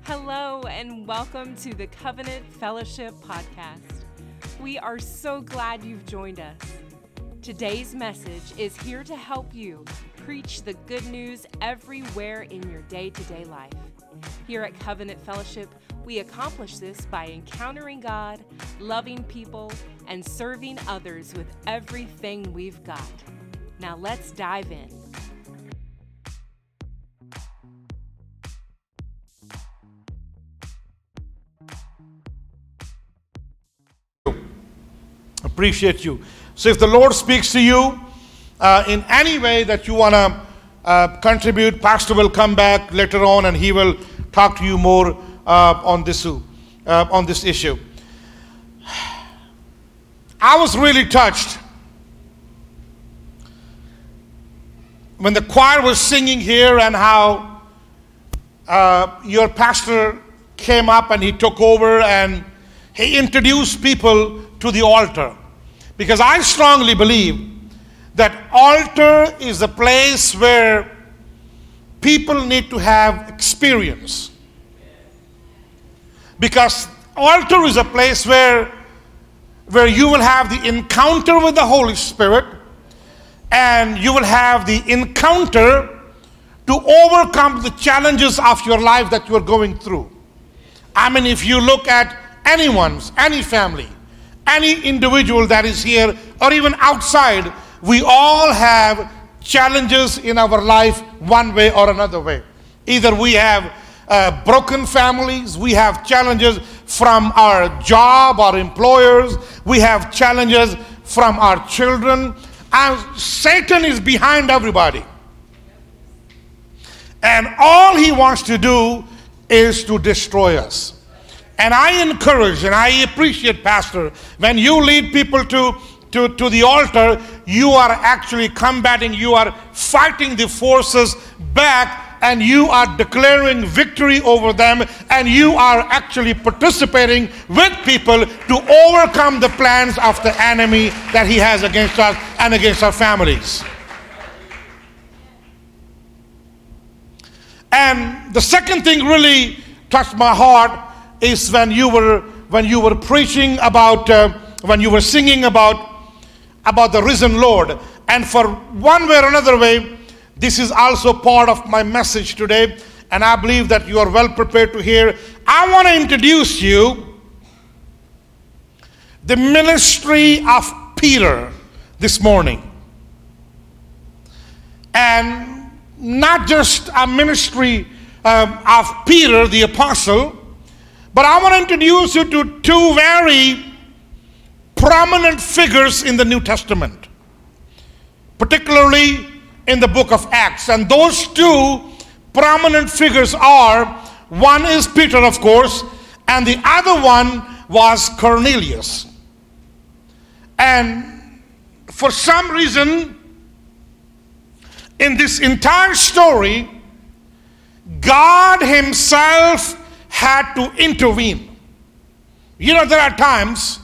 Hello, and welcome to the Covenant Fellowship Podcast. We are so glad you've joined us. Today's message is here to help you preach the good news everywhere in your day-to-day life. Here at Covenant Fellowship, we accomplish this by encountering God, loving people, and serving others with everything we've got. Now let's dive in. Appreciate you. So if the Lord speaks to you in any way that you want to contribute, Pastor will come back later on and he will talk to you more on this issue. I was really touched when the choir was singing here and how your pastor came up and he took over and he introduced people to the altar. Because I strongly believe that altar is a place where people need to have experience. Because altar is a place where you will have the encounter with the Holy Spirit, and you will have the encounter to overcome the challenges of your life that you are going through. I mean, if you look at any family, any individual that is here or even outside, we all have challenges in our life one way or another way. Either we have broken families, we have challenges from our job, our employers, we have challenges from our children, and Satan is behind everybody. And all he wants to do is to destroy us. And I encourage and I appreciate, Pastor, when you lead people to the altar, you are actually combating, you are fighting the forces back, and you are declaring victory over them, and you are actually participating with people to overcome the plans of the enemy that he has against us and against our families. And the second thing really touched my heart is when you were preaching about, when you were singing about the risen Lord. And for one way or another way, this is also part of my message today, and I believe that you are well prepared to hear. I want to introduce you the ministry of Peter this morning. And not just a ministry of Peter the apostle, but I want to introduce you to two very prominent figures in the New Testament, particularly in the book of Acts. And those two prominent figures are, one is Peter, of course, and the other one was Cornelius. And for some reason, in this entire story, God himself had to intervene. You know, there are times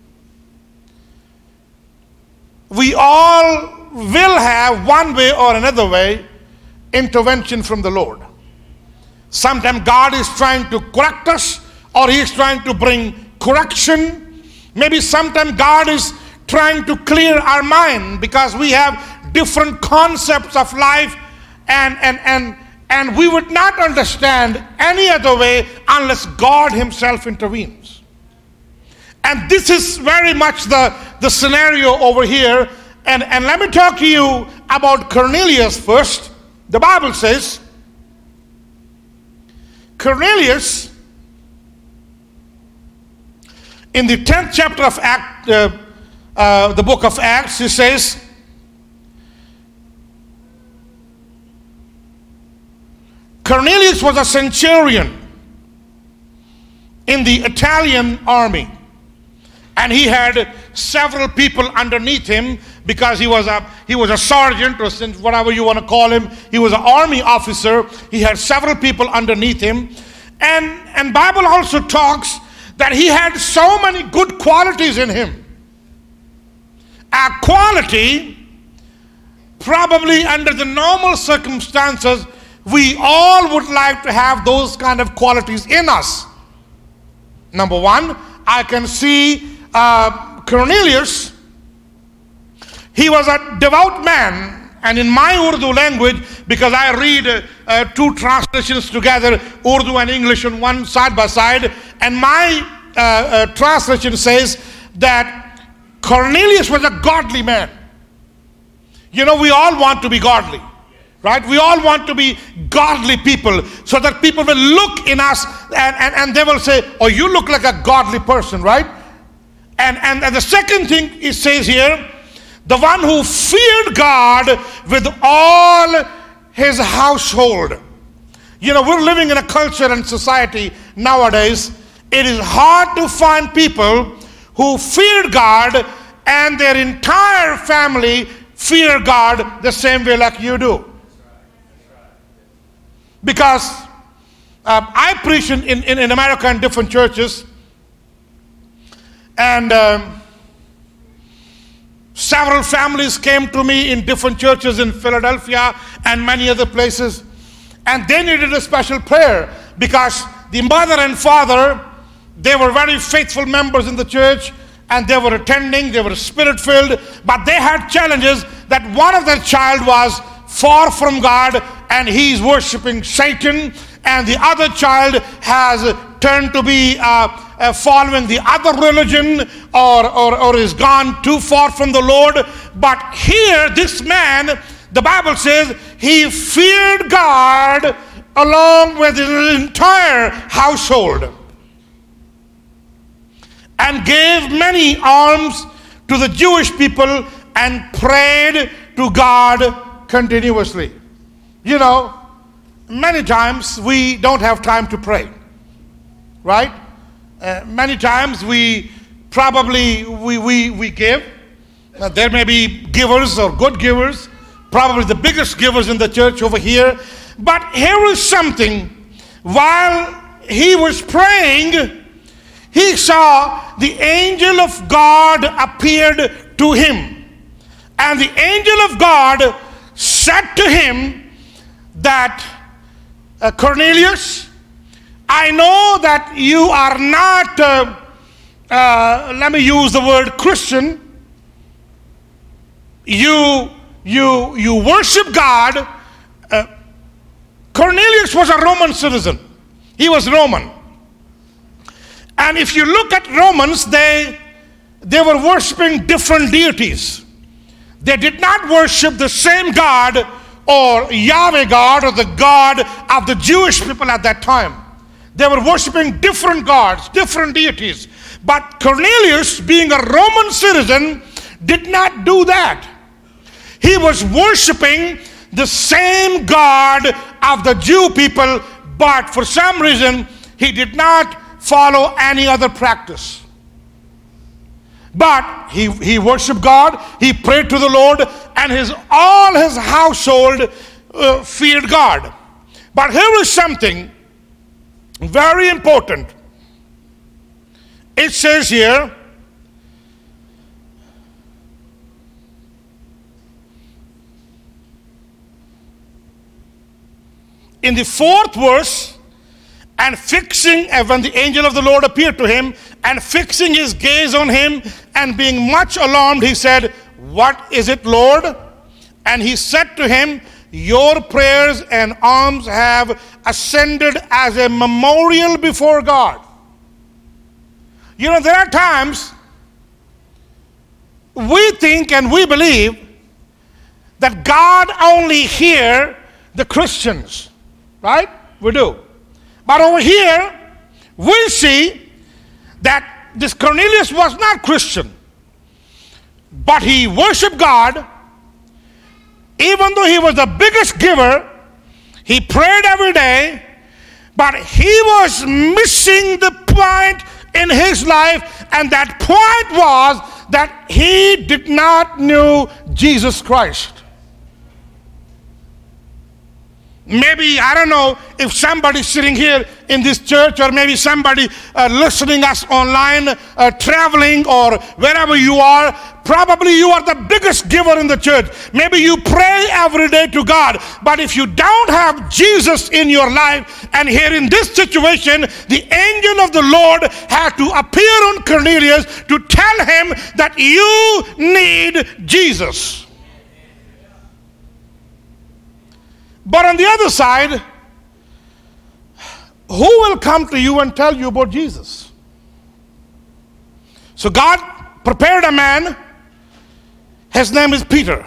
we all will have one way or another way intervention from the Lord. Sometimes God is trying to correct us, or he is trying to bring correction. Maybe sometimes God is trying to clear our mind because we have different concepts of life, and we would not understand any other way unless God himself intervenes. And this is very much the scenario over here. And let me talk to you about Cornelius first. The Bible says, Cornelius, in the 10th chapter of the book of Acts, he says, Cornelius was a centurion in the Italian army, and he had several people underneath him because he was a sergeant, or whatever you want to call him. He was an army officer. He had several people underneath him, and Bible also talks that he had so many good qualities in him. A quality probably under the normal circumstances we all would like to have those kind of qualities in us. Number one, I can see Cornelius. He was a devout man. And in my Urdu language, because I read two translations together, Urdu and English on one side by side, and my translation says that Cornelius was a godly man. You know, we all want to be godly, right? We all want to be godly people so that people will look in us and they will say, oh, you look like a godly person, right? And the second thing it says here, the one who feared God with all his household. You know, we're living in a culture and society nowadays. It is hard to find people who feared God and their entire family fear God the same way like you do. Because I preach in America in different churches, and several families came to me in different churches in Philadelphia and many other places, and they needed a special prayer because the mother and father, they were very faithful members in the church and they were attending, they were spirit-filled, but they had challenges that one of their child was far from God and he's worshiping Satan, and the other child has turned to be following the other religion or is gone too far from the Lord. But here, this man, the Bible says, he feared God along with his entire household and gave many alms to the Jewish people and prayed to God continuously. You know, many times we don't have time to pray, right? Many times we probably we give. There may be givers or good givers, probably the biggest givers in the church over here. But here is something. While he was praying, he saw the angel of God appeared to him. And the angel of God said to him that, Cornelius, I know that you are not, let me use the word Christian. You worship God. Cornelius was a Roman citizen. He was Roman. And if you look at Romans, they were worshiping different deities. They did not worship the same God or Yahweh God or the God of the Jewish people at that time. They were worshiping different gods, different deities. But Cornelius, being a Roman citizen, did not do that. He was worshiping the same God of the Jew people, but for some reason, he did not follow any other practice. But he worshiped God, he prayed to the Lord, and all his household feared God. But here is something very important. It says here, in the 4th verse, and when the angel of the Lord appeared to him, and fixing his gaze on him, and being much alarmed, he said, what is it, Lord? And he said to him, your prayers and alms have ascended as a memorial before God. You know, there are times we think and we believe that God only hears the Christians, right? We do. But over here, we see that this Cornelius was not Christian, but he worshiped God. Even though he was the biggest giver, he prayed every day, but he was missing the point in his life, and that point was that he did not know Jesus Christ. Maybe, I don't know, if somebody sitting here in this church, or maybe somebody listening us online, traveling, or wherever you are. Probably you are the biggest giver in the church. Maybe you pray every day to God. But if you don't have Jesus in your life, and here in this situation, the angel of the Lord had to appear on Cornelius to tell him that you need Jesus. But on the other side, who will come to you and tell you about Jesus? So God prepared a man. His name is Peter.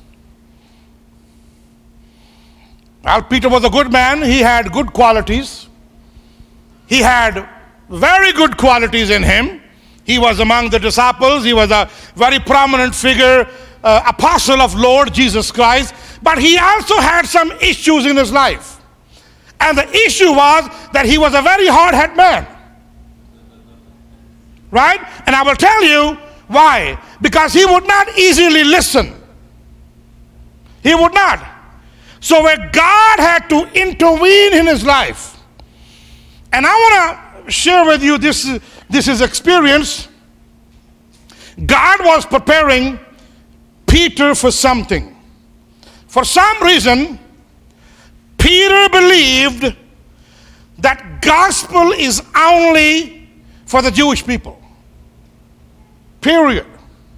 Well, Peter was a good man. He had good qualities. He had very good qualities in him. He was among the disciples. He was a very prominent figure, apostle of Lord Jesus Christ. But he also had some issues in his life. And the issue was that he was a very hard-headed man. Right? And I will tell you why. Because he would not easily listen. He would not. So where God had to intervene in his life. And I want to share with you this is experience. God was preparing Peter for something. For some reason, Peter believed that gospel is only for the Jewish people. Period.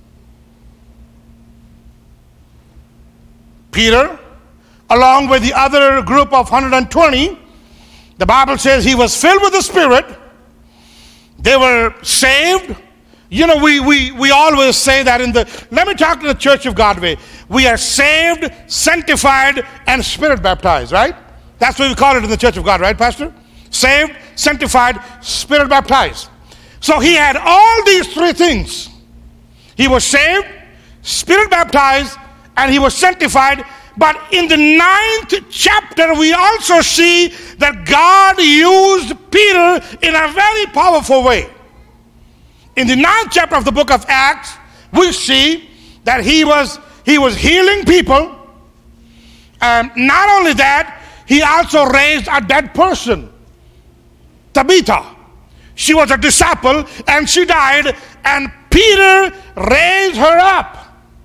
Peter, along with the other group of 120, the Bible says he was filled with the Spirit. They were saved. You know, we always say that let me talk to the Church of God way. We are saved, sanctified, and Spirit baptized, right? That's what we call it in the Church of God, right, Pastor? Saved, sanctified, Spirit baptized. So he had all these three things. He was saved, Spirit baptized, and he was sanctified. But in the 9th chapter, we also see that God used Peter in a very powerful way. In the 9th chapter of the book of Acts, we see that he was healing people. Not only that, he also raised a dead person, Tabitha. She was a disciple and she died, and Peter raised her up.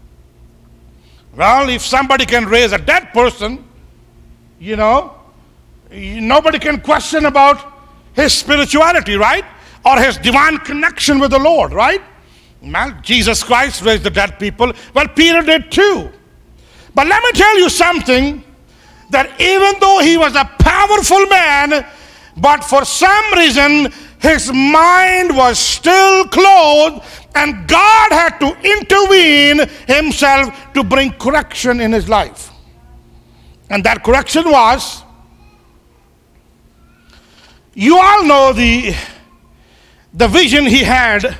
Well, if somebody can raise a dead person, you know, nobody can question about his spirituality, right? Or his divine connection with the Lord, right? Well, Jesus Christ raised the dead people. Well, Peter did too. But let me tell you something, that even though he was a powerful man, but for some reason his mind was still closed, and God had to intervene himself to bring correction in his life. And that correction was, you all know the vision he had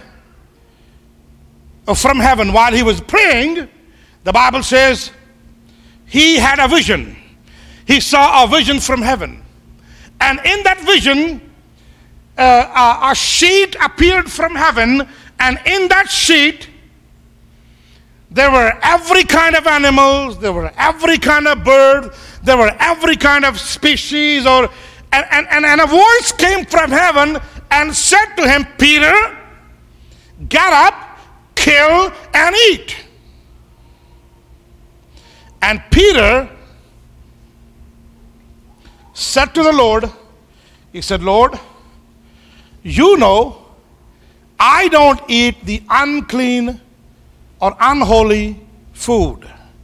from heaven while he was praying. The Bible says he had a vision. He saw a vision from heaven. And in that vision, a sheet appeared from heaven, and in that sheet, there were every kind of animals, there were every kind of bird, there were every kind of species, and a voice came from heaven and said to him, Peter, get up, kill, and eat. And Peter said to the Lord, he said, Lord, you know I don't eat the unclean or unholy food.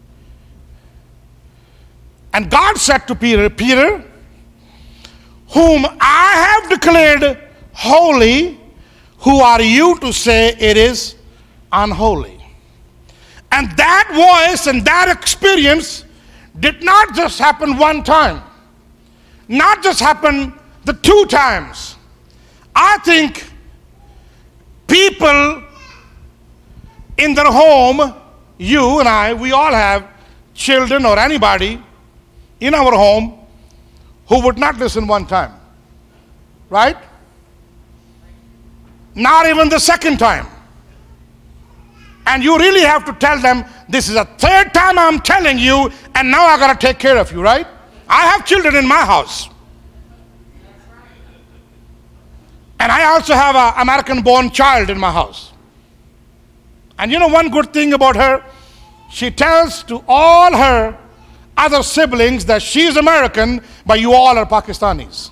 And God said to Peter, Peter, whom I have declared holy, who are you to say it is unholy? And that voice and that experience did not just happen one time, not just happen the 2 times. I think people in their home, you and I, we all have children or anybody in our home who would not listen one time, right? Not even the second time. And you really have to tell them, this is a 3rd time I'm telling you, and now I got to take care of you, right? I have children in my house. And I also have an American-born child in my house. And you know one good thing about her? She tells to all her other siblings that she's American, but you all are Pakistanis.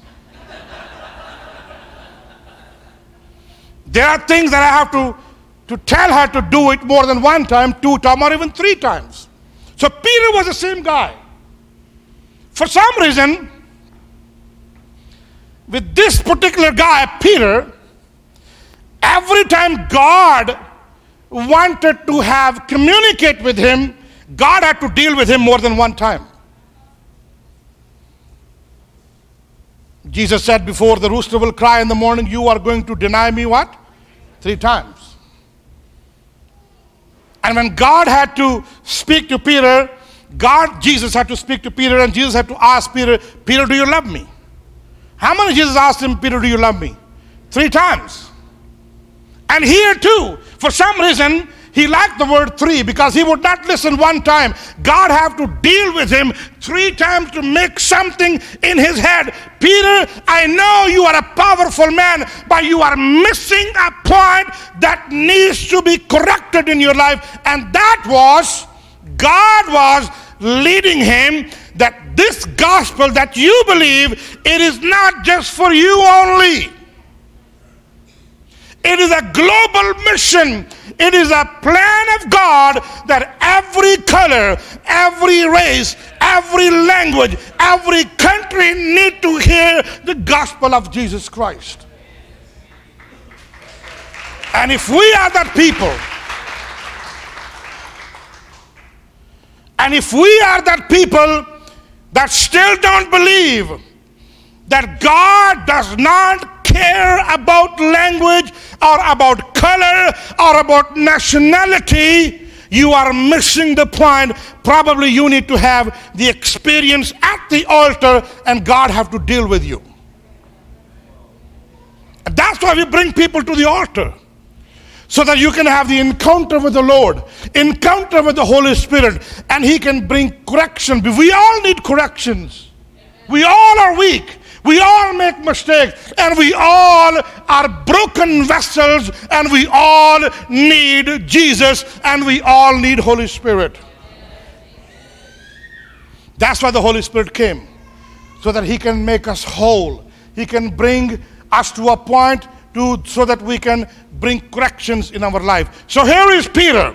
There are things that I have to tell her to do it more than one time, 2 times, or even 3 times. So Peter was the same guy. For some reason, with this particular guy, Peter, every time God wanted to communicate with him, God had to deal with him more than one time. Jesus said, before the rooster will cry in the morning, you are going to deny me what? 3 times. And when God had to speak to Peter, Jesus had to speak to Peter, and Jesus had to ask Peter, Peter, do you love me? How many Jesus asked him, Peter, do you love me? 3 times. And here too, for some reason, he liked the word 3 because he would not listen one time. God had to deal with him 3 times to make something in his head. Peter, I know you are a powerful man, but you are missing a point that needs to be corrected in your life. And that was, God was leading him that this gospel that you believe, it is not just for you only. It is a global mission. It is a plan of God that every color, every race, every language, every country need to hear the gospel of Jesus Christ. And if we are that people, that still don't believe that God does not care about language or about color or about nationality, you are missing the point. Probably you need to have the experience at the altar and God have to deal with you. And that's why we bring people to the altar, so that you can have the encounter with the Lord, encounter with the Holy Spirit, and He can bring correction. We all need corrections. We all are weak. We all make mistakes, and we all are broken vessels, and we all need Jesus, and we all need Holy Spirit. That's why the Holy Spirit came, so that He can make us whole. He can bring us to a point so that we can bring corrections in our life. So here is Peter.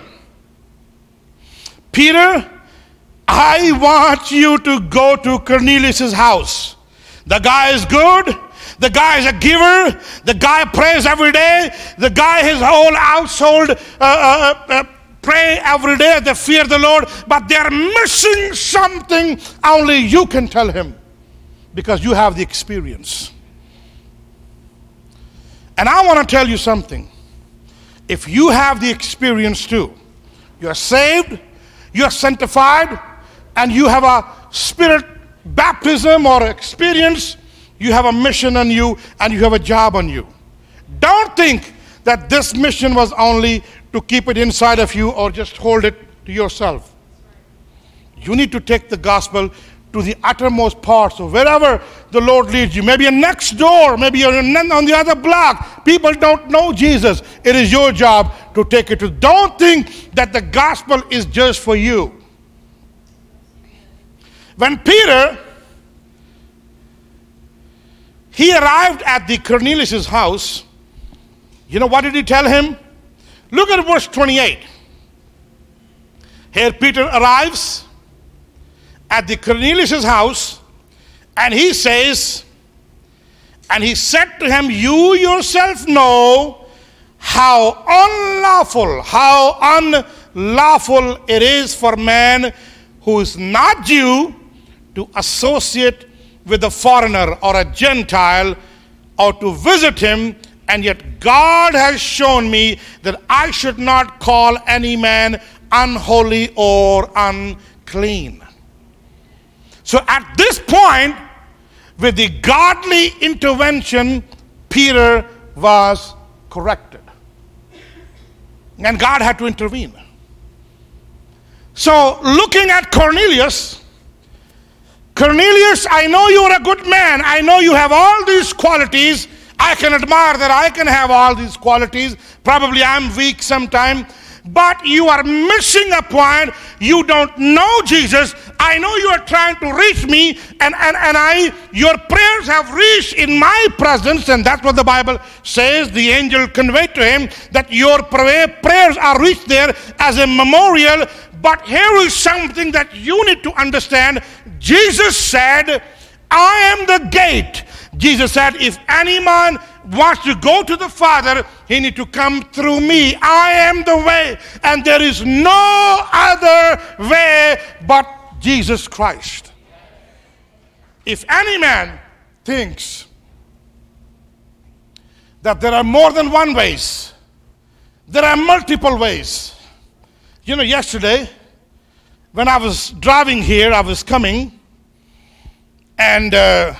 Peter, I want you to go to Cornelius' house. The guy is good. The guy is a giver. The guy prays every day. The guy, his whole household pray every day. They fear the Lord. But they're missing something only you can tell him, because you have the experience. And I want to tell you something. If you have the experience too, you're saved, you're sanctified, and you have a spirit baptism or experience, you have a mission on you and you have a job on you. Don't think that this mission was only to keep it inside of you or just hold it to yourself. You need to take the gospel to the uttermost parts. So wherever the Lord leads you, maybe you're next door, maybe you're on the other block, people don't know Jesus. It is your job to take it to. Don't think that the gospel is just for you. When Peter, he arrived at the Cornelius' house, you know what did he tell him? Look at verse 28. Here Peter arrives at the Cornelius' house, and he says, and he said to him, you yourself know how unlawful it is for man who is not Jew to associate with a foreigner or a Gentile or to visit him, and yet God has shown me that I should not call any man unholy or unclean. So at this point, with the godly intervention, Peter was corrected. And God had to intervene. So looking at Cornelius, I know you're a good man. I know you have all these qualities. I can admire that I can have all these qualities. Probably I'm weak sometime. But you are missing a point. You don't know Jesus. I know you are trying to reach me, and your prayers have reached in my presence, and that's what the Bible says. The angel conveyed to him that your prayers are reached there as a memorial. But here is something that you need to understand. Jesus said, I am the gate. Jesus said, if any man wants to go to the Father, he need to come through me. I am the way, and there is no other way but Jesus Christ. If any man thinks that there are more than one ways, there are multiple ways. You know, yesterday, when I was driving here, I was coming, and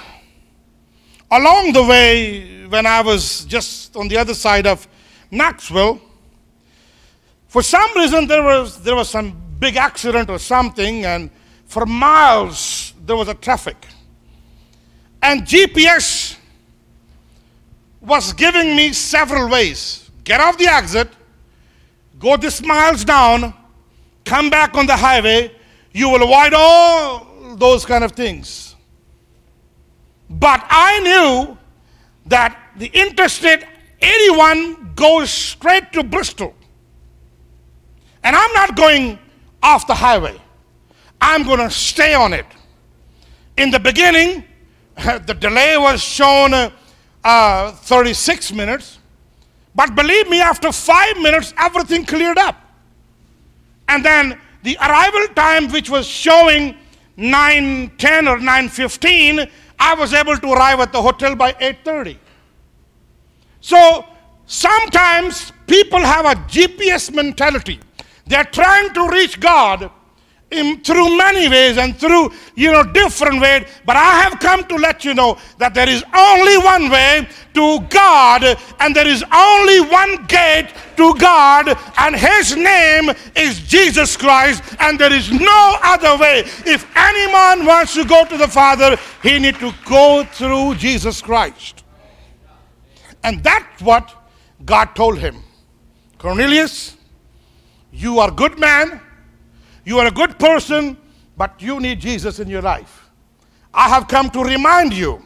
along the way, when I was just on the other side of Knoxville, for some reason there was some big accident or something, and for miles there was a traffic. And GPS was giving me several ways. Get off the exit, go this miles down, come back on the highway, you will avoid all those kind of things. But I knew that the Interstate 81 goes straight to Bristol. And I'm not going off the highway. I'm going to stay on it. In the beginning, the delay was shown 36 minutes. But believe me, after 5 minutes, everything cleared up. And then the arrival time, which was showing 9:10 or 9:15, I was able to arrive at the hotel by 8:30. So sometimes people have a GPS mentality. They're trying to reach God through many ways and through, different ways. But I have come to let you know that there is only one way to God, and there is only one gate to God, and his name is Jesus Christ, and there is no other way. If any man wants to go to the Father, he needs to go through Jesus Christ. And that's what God told him. Cornelius, you are a good man, you are a good person, but you need Jesus in your life. I have come to remind you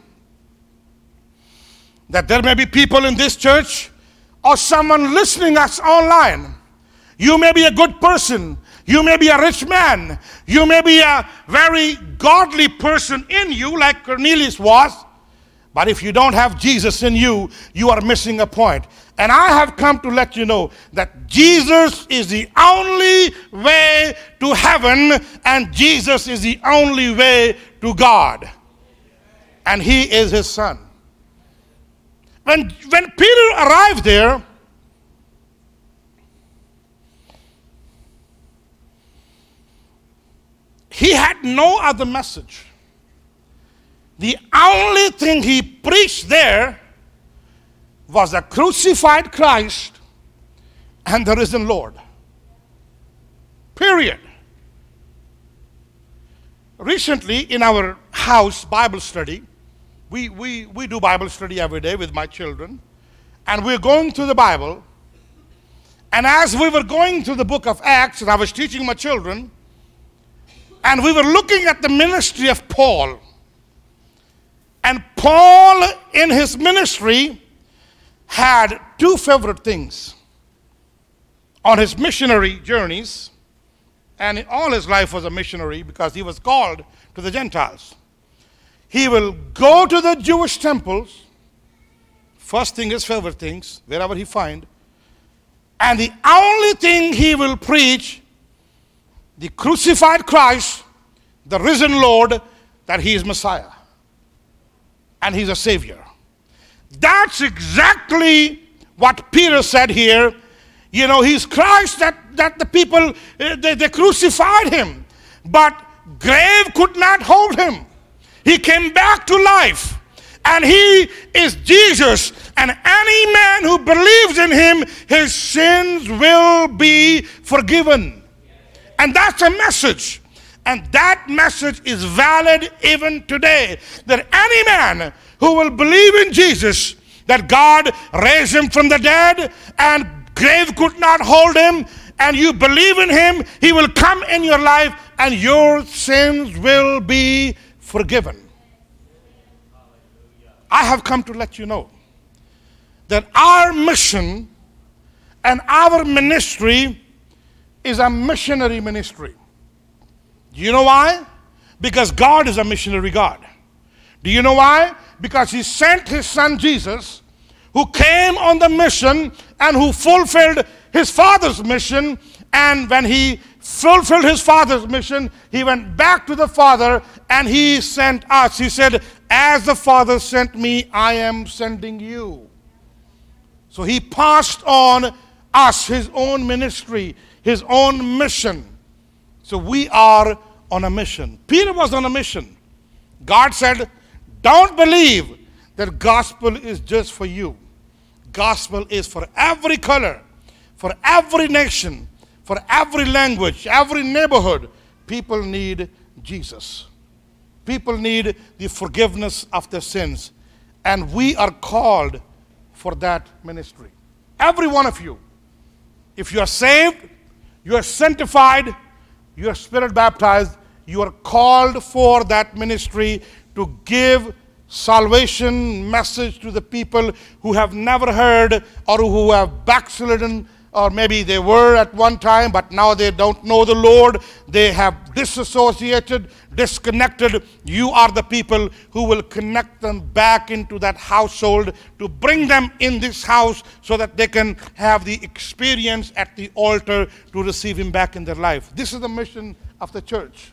that there may be people in this church or someone listening us online. You may be a good person. You may be a rich man. You may be a very godly person in you like Cornelius was. But if you don't have Jesus in you, you are missing a point. And I have come to let you know that Jesus is the only way to heaven, and Jesus is the only way to God. And he is his son. When Peter arrived there, he had no other message. The only thing he preached there was the crucified Christ and the risen Lord. Period. Recently, in our house Bible study, we do Bible study every day with my children, and we're going through the Bible. And as we were going through the book of Acts, and I was teaching my children, and we were looking at the ministry of Paul. And Paul, in his ministry, had two favorite things. On his missionary journeys, and in all his life was a missionary because he was called to the Gentiles. He will go to the Jewish temples, first thing, his favorite things, wherever he find, and the only thing he will preach, the crucified Christ, the risen Lord, that he is Messiah. And he's a Savior. That's exactly what Peter said here. He's Christ that the people, they crucified him. But grave could not hold him. He came back to life. And he is Jesus. And any man who believes in him, his sins will be forgiven. And that's a message. And that message is valid even today. That any man who will believe in Jesus that God raised him from the dead and grave could not hold him, and you believe in him, he will come in your life and your sins will be forgiven. I have come to let you know that our mission and our ministry is a missionary ministry. Do you know why? Because God is a missionary God. Do you know why? Because he sent his son Jesus, who came on the mission and who fulfilled his Father's mission. And when he fulfilled his Father's mission, he went back to the Father and he sent us. He said, as the Father sent me, I am sending you. So he passed on us his own ministry, his own mission. So we are on a mission. Peter was on a mission. God said, don't believe that gospel is just for you. Gospel is for every color, for every nation, for every language, every neighborhood. People need Jesus. People need the forgiveness of their sins. And we are called for that ministry. Every one of you. If you are saved, you are sanctified, you are spirit baptized, you are called for that ministry to give salvation message to the people who have never heard or who have backslidden, or maybe they were at one time but now they don't know the Lord. They have disassociated, disconnected. You are the people who will connect them back into that household, to bring them in this house so that they can have the experience at the altar to receive him back in their life. This is the mission of the church.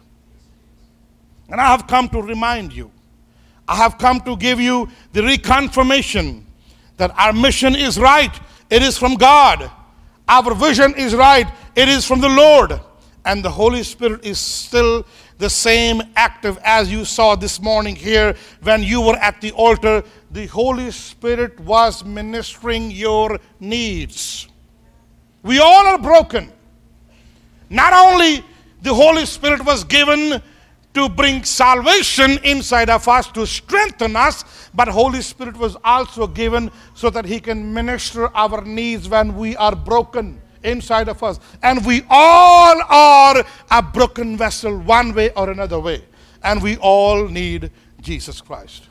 And I have come to remind you, I have come to give you the reconfirmation that our mission is right. It is from God. Our vision is right. It is from the Lord. And the Holy Spirit is still the same active as you saw this morning here when you were at the altar. The Holy Spirit was ministering your needs. We all are broken. Not only the Holy Spirit was given to bring salvation inside of us, to strengthen us, but Holy Spirit was also given so that he can minister our needs when we are broken inside of us. And we all are a broken vessel one way or another way. And we all need Jesus Christ.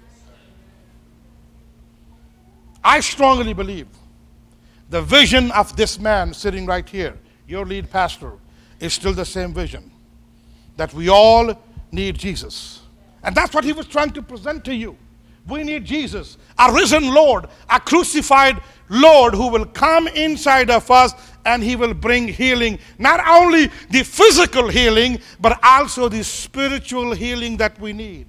I strongly believe the vision of this man sitting right here, your lead pastor, is still the same vision. That we all need Jesus. And that's what he was trying to present to you. We need Jesus, a risen Lord, a crucified Lord who will come inside of us and he will bring healing. Not only the physical healing, but also the spiritual healing that we need.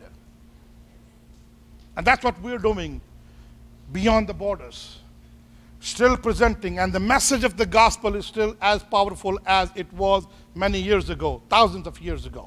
And that's what we're doing beyond the borders. Still presenting, and the message of the gospel is still as powerful as it was many years ago, thousands of years ago.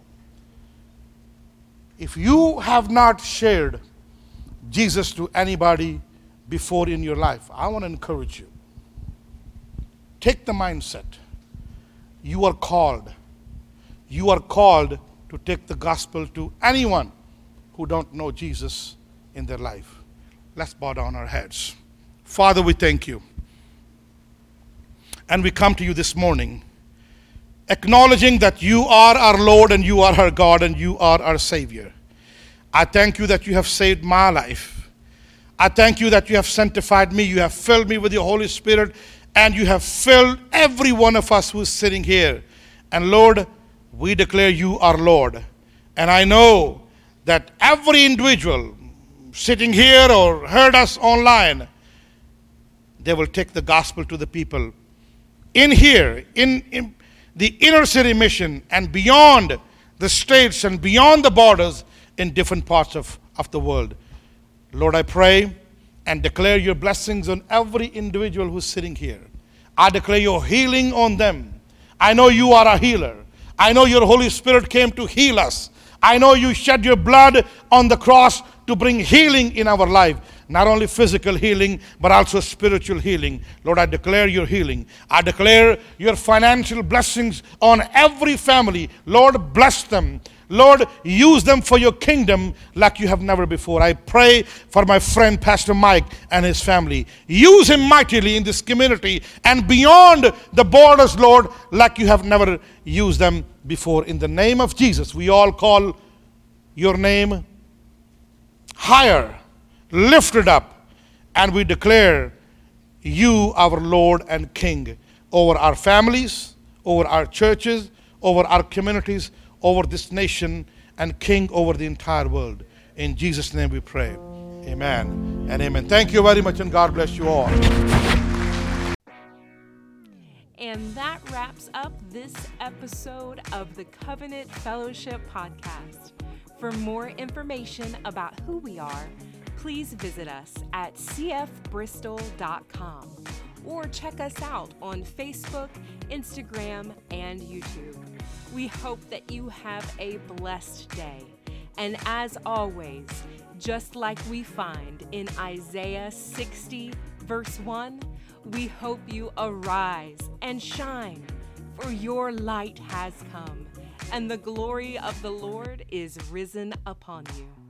If you have not shared Jesus to anybody before in your life, I want to encourage you. Take the mindset. You are called. You are called to take the gospel to anyone who don't know Jesus in their life. Let's bow down our heads. Father, we thank you. And we come to you this morning acknowledging that you are our Lord and you are our God and you are our Savior. I thank you that you have saved my life. I thank you that you have sanctified me. You have filled me with your Holy Spirit, and you have filled every one of us who is sitting here. And Lord, we declare you our Lord. And I know that every individual sitting here or heard us online, they will take the gospel to the people in here, in the inner city mission and beyond the states and beyond the borders in different parts of the world. Lord, I pray and declare your blessings on every individual who's sitting here. I declare your healing on them. I know you are a healer. I know your Holy Spirit came to heal us. I know you shed your blood on the cross to bring healing in our life. Not only physical healing, but also spiritual healing. Lord, I declare your healing. I declare your financial blessings on every family. Lord, bless them. Lord, use them for your kingdom like you have never before. I pray for my friend Pastor Mike and his family. Use him mightily in this community and beyond the borders, Lord, like you have never used them before. In the name of Jesus, we all call your name higher, lifted up, and we declare you our Lord and King over our families, over our churches, over our communities, over this nation, and King over the entire world. In Jesus' name we pray. Amen and amen. Thank you very much, and God bless you all. And that wraps up this episode of the Covenant Fellowship Podcast. For more information about who we are, please visit us at cfbristol.com or check us out on Facebook, Instagram, and YouTube. We hope that you have a blessed day. And as always, just like we find in Isaiah 60, verse 1, we hope you arise and shine, for your light has come, and the glory of the Lord is risen upon you.